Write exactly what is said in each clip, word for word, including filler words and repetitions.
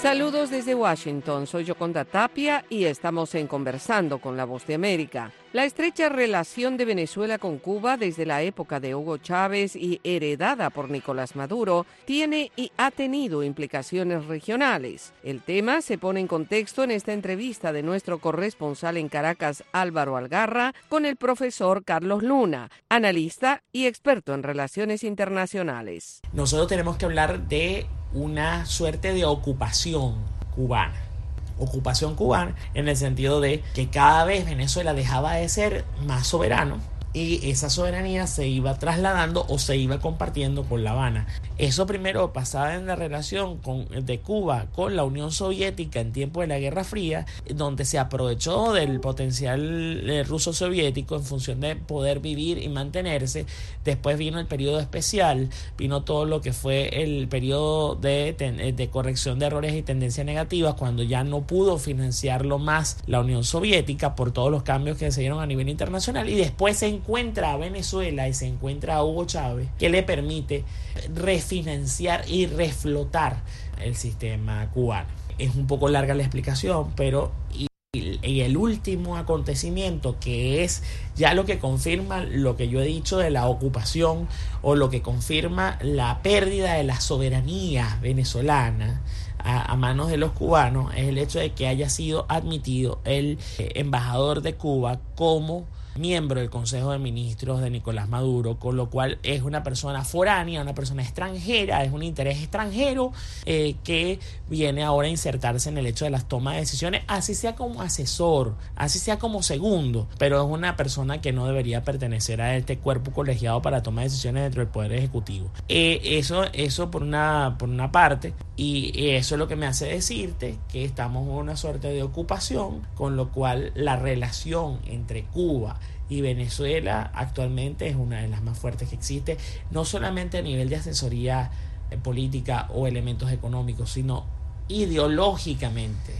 Saludos desde Washington, soy Yoconda Tapia y estamos en Conversando con la Voz de América. La estrecha relación de Venezuela con Cuba desde la época de Hugo Chávez y heredada por Nicolás Maduro tiene y ha tenido implicaciones regionales. El tema se pone en contexto en esta entrevista de nuestro corresponsal en Caracas, Álvaro Algarra, con el profesor Carlos Luna, analista y experto en relaciones internacionales. Nosotros tenemos que hablar de una suerte de ocupación cubana. Ocupación cubana en el sentido de que cada vez Venezuela dejaba de ser más soberano y esa soberanía se iba trasladando o se iba compartiendo con La Habana. Eso primero pasaba en la relación con, de Cuba con la Unión Soviética en tiempo de la Guerra Fría, donde se aprovechó del potencial eh, ruso-soviético en función de poder vivir y mantenerse. Después vino el periodo especial, vino todo lo que fue el periodo de, de corrección de errores y tendencias negativas, cuando ya no pudo financiarlo más la Unión Soviética por todos los cambios que se dieron a nivel internacional, y después se encuentra a Venezuela y se encuentra a Hugo Chávez, que le permite refinanciar y reflotar el sistema cubano. Es un poco larga la explicación, pero y, y el último acontecimiento, que es ya lo que confirma lo que yo he dicho de la ocupación, o lo que confirma la pérdida de la soberanía venezolana a, a manos de los cubanos, es el hecho de que haya sido admitido el eh, embajador de Cuba como miembro del Consejo de Ministros de Nicolás Maduro, con lo cual es una persona foránea, una persona extranjera, es un interés extranjero eh, que viene ahora a insertarse en el hecho de las tomas de decisiones, así sea como asesor, así sea como segundo, pero es una persona que no debería pertenecer a este cuerpo colegiado para tomar decisiones dentro del Poder Ejecutivo. Eh, eso, eso por una, por una parte, y eso es lo que me hace decirte que estamos en una suerte de ocupación, con lo cual la relación entre Cuba y Venezuela actualmente es una de las más fuertes que existe, no solamente a nivel de asesoría política o elementos económicos, sino ideológicamente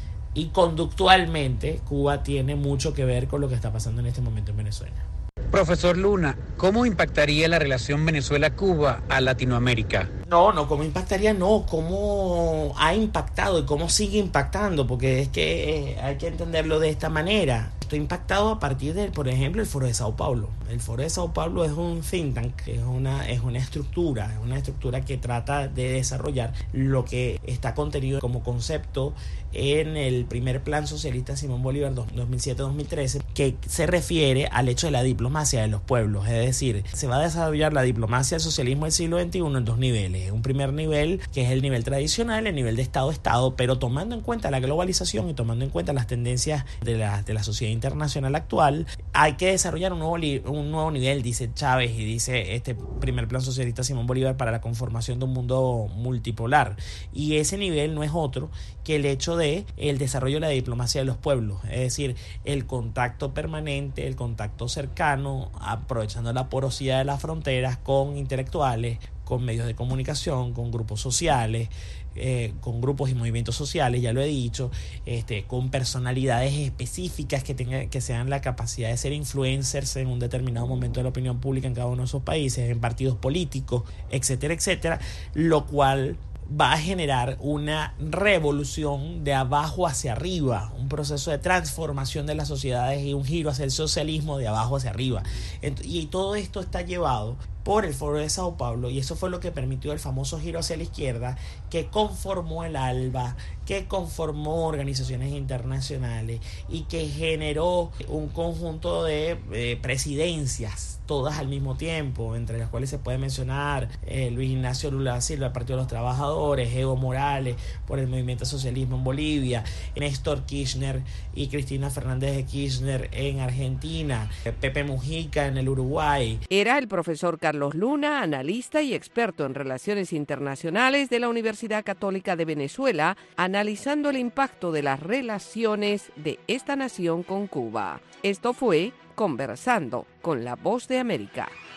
y conductualmente. Cuba tiene mucho que ver con lo que está pasando en este momento en Venezuela. Profesor Luna, ¿cómo impactaría la relación Venezuela-Cuba a Latinoamérica? No, no, ¿cómo impactaría? No, ¿cómo ha impactado y cómo sigue impactando? Porque es que eh, hay que entenderlo de esta manera. Estoy impactado a partir de, por ejemplo, el Foro de Sao Paulo. El Foro de Sao Paulo es un think tank, es una, es una estructura, es una estructura que trata de desarrollar lo que está contenido como concepto en el primer plan socialista Simón Bolívar dos mil siete a dos mil trece, que se refiere al hecho de la diplomacia de los pueblos. Es decir, se va a desarrollar la diplomacia del socialismo del siglo veintiuno en dos niveles. Un primer nivel, que es el nivel tradicional, el nivel de Estado-Estado, pero tomando en cuenta la globalización y tomando en cuenta las tendencias de la, de la sociedad internacional actual, hay que desarrollar un nuevo, un nuevo nivel, dice Chávez y dice este primer plan socialista Simón Bolívar, para la conformación de un mundo multipolar. Y ese nivel no es otro que el hecho de el desarrollo de la diplomacia de los pueblos, es decir, el contacto permanente, el contacto cercano, aprovechando la porosidad de las fronteras con intelectuales, con medios de comunicación, con grupos sociales, eh, con grupos y movimientos sociales, ya lo he dicho, este, con personalidades específicas que tengan, que sean la capacidad de ser influencers en un determinado momento de la opinión pública en cada uno de esos países, en partidos políticos, etcétera, etcétera, lo cual va a generar una revolución de abajo hacia arriba, un proceso de transformación de las sociedades y un giro hacia el socialismo de abajo hacia arriba. Y todo esto está llevado por el Foro de Sao Paulo, y eso fue lo que permitió el famoso giro hacia la izquierda, que conformó el ALBA, que conformó organizaciones internacionales y que generó un conjunto de eh, presidencias, todas al mismo tiempo, entre las cuales se puede mencionar eh, Luis Ignacio Lula da Silva, el Partido de los Trabajadores, Evo Morales por el Movimiento Socialismo en Bolivia, Néstor Kirchner y Cristina Fernández de Kirchner en Argentina, Pepe Mujica en el Uruguay. Era el profesor Carlos Luna, analista y experto en relaciones internacionales de la Universidad Católica de Venezuela, analizando el impacto de las relaciones de esta nación con Cuba. Esto fue Conversando con la Voz de América.